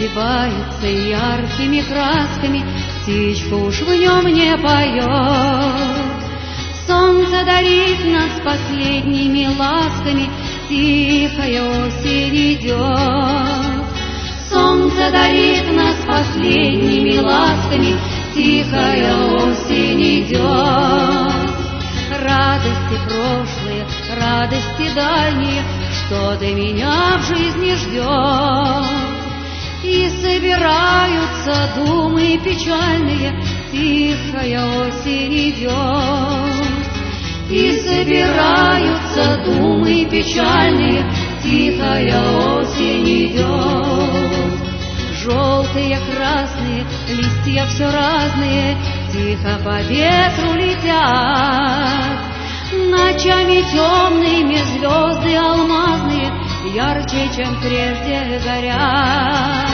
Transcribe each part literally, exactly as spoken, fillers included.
разливается яркими красками, птичка уж в нем не поет. Солнце дарит нас последними ласками, тихая осень идет. Солнце дарит нас последними ласками, тихая осень идет. Радости прошлые, радости дальние, что до меня в жизни ждет. И собираются думы печальные, тихая осень идет. И собираются думы печальные, тихая осень идет. Желтые, красные, листья все разные, тихо по ветру летят. Ночами темными звезды алмазные ярче, чем прежде горят.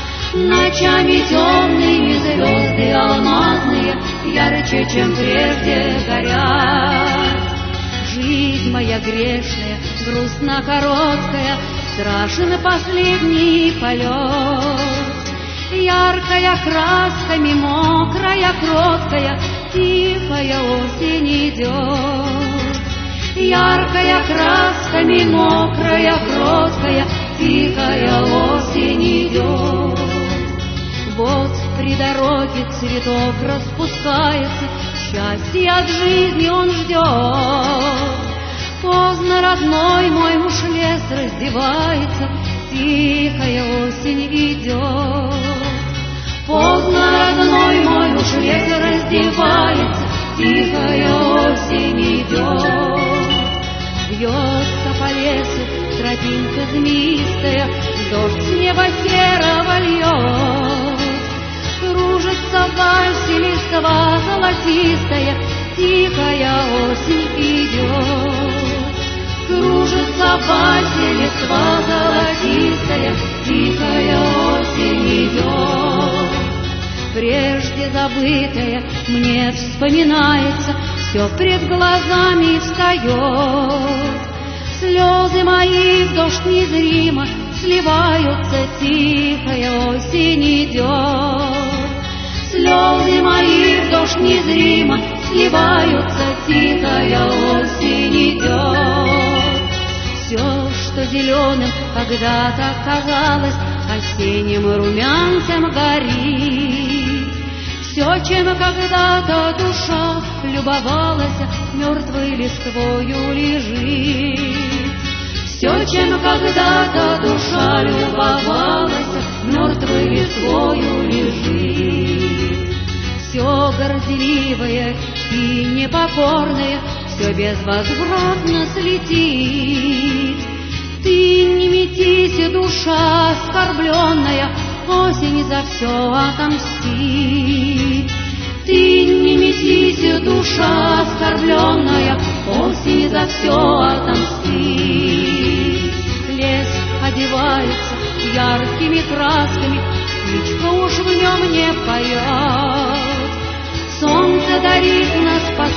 Ночами темными звезды алмазные ярче, чем прежде горят. Жизнь моя грешная, грустно короткая, страшен последний полет. Яркая красками, мокрая, кроткая, тихая осень идет. Яркая красками, мокрая, кроткая, тихая осень идет. Вот при дороге цветок распускается, счастье от жизни он ждет. Поздно, родной мой, уж лес раздевается, тихая осень идет. Поздно, родной мой, уж лес раздевается, тихая осень идет. Вьется по лесу тропинка змеистая, дождь с неба серого льет. Кружится в вальсе листва золотистая, тихая осень идет. Кружится в вальсе листва золотистая, тихая осень идет. Прежде забытое мне вспоминается, все пред глазами встает. Слезы мои в дождь незримо сливаются, тихая осень идет. Слезы мои в дождь незримо сливаются, тихая осень идет. Все, что зеленым когда-то казалось, осенним румянцем горит. Все, чем когда-то душа любовалась, мертвой листвою лежит. Все, чем когда-то душа любовалась, мертвой листвою лежит. Все горделивое и непокорное, все безвозвратно слетит. Ты не метись, душа оскорбленная, осень за все отомстит. Ты не метись, душа оскорбленная, осень за все отомстит. Лес одевается яркими красками, птичка уж в нем не поет. Солнце дарит нас